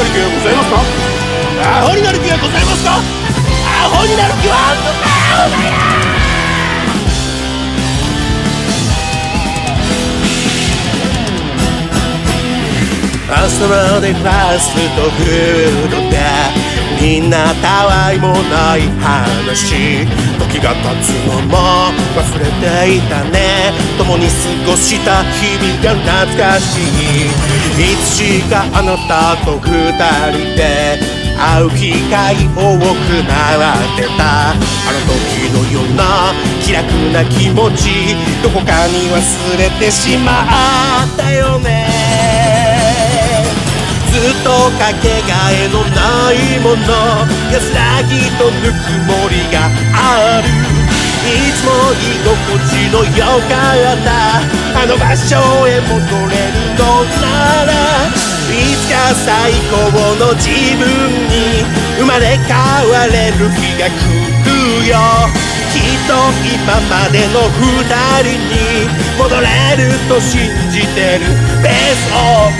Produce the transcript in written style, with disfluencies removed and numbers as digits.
なる気はございますか？アホになる気はございますか？アホになる気はあんのかお前ら。明日までファストフードでみんなたわいもない話、時が経つのも忘れていたね。共に過ごした日々が懐かしい。いつしかあなたと二人で会う機会多くなってた。あの時のような気楽な気持ちどこかに忘れてしまったよね。ずっとかけがえのないもの、安らぎとぬくもりがある。いつも居心地の良かったあの場所へ戻れるのなら、いつか最高の自分に生まれ変われる日が来るよ。きっと今までの二人に戻れると信じてる。ベースを